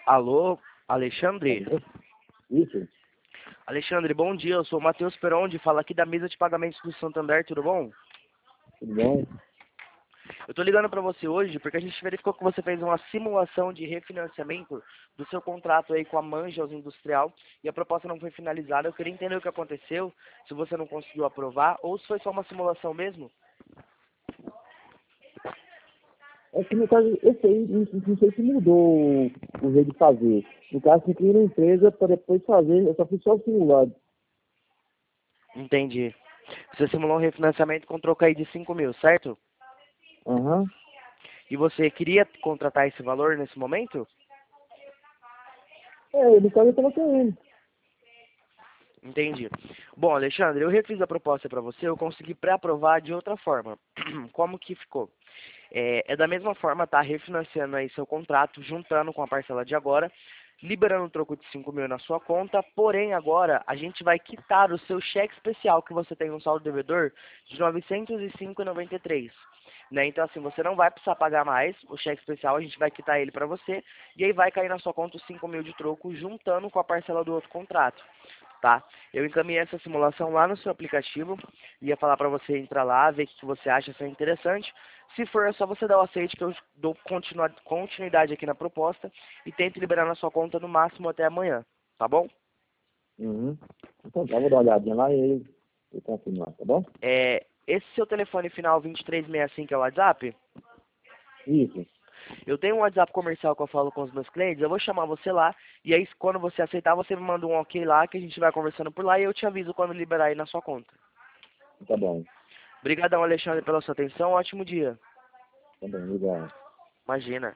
Alô, Alexandre? Isso, Alexandre, bom dia. Eu sou o Matheus Perondi, falo aqui da mesa de pagamentos do Santander, tudo bom? tudo bom? Eu tô ligando para você hoje porque a gente verificou que você fez uma simulação de refinanciamento do seu contrato aí com a Manjos Industrial e a proposta não foi finalizada. Eu queria entender o que aconteceu, se você não conseguiu aprovar ou se foi só uma simulação mesmo. É que no caso, esse aí, não sei se mudou o jeito de fazer. No caso, você cria uma empresa para depois fazer, eu só fiz só o simulado. Entendi. Você simulou um refinanciamento com troca aí de 5 mil, certo? Aham. E você queria contratar esse valor nesse momento? No caso eu tava querendo. Entendi. Bom, Alexandre, eu refiz a proposta para você, eu consegui pré-aprovar de outra forma. Como que ficou? É da mesma forma, tá refinanciando aí seu contrato, juntando com a parcela de agora, liberando um troco de 5 mil na sua conta, porém agora a gente vai quitar o seu cheque especial que você tem no saldo devedor de R$ 905,93. Né? Então assim, você não vai precisar pagar mais o cheque especial, a gente vai quitar ele para você, e aí vai cair na sua conta os 5 mil de troco, juntando com a parcela do outro contrato. Tá? Eu encaminhei essa simulação lá no seu aplicativo, ia falar para você entrar lá, ver o que você acha, se é interessante. Se for, é só você dar o aceite que eu dou continuidade aqui na proposta e tento liberar na sua conta no máximo até amanhã, tá bom? Uhum. Então tá, vou dar uma olhadinha lá e aí eu confirmar, tá bom? Esse seu telefone final 2365 é o WhatsApp? Isso, Eu tenho um WhatsApp comercial que eu falo com os meus clientes, eu vou chamar você lá, e aí quando você aceitar, você me manda um ok lá, que a gente vai conversando por lá, e eu te aviso quando liberar aí na sua conta. tá bom. Obrigadão, Alexandre, pela sua atenção, ótimo dia. Tá bom, obrigado. Imagina.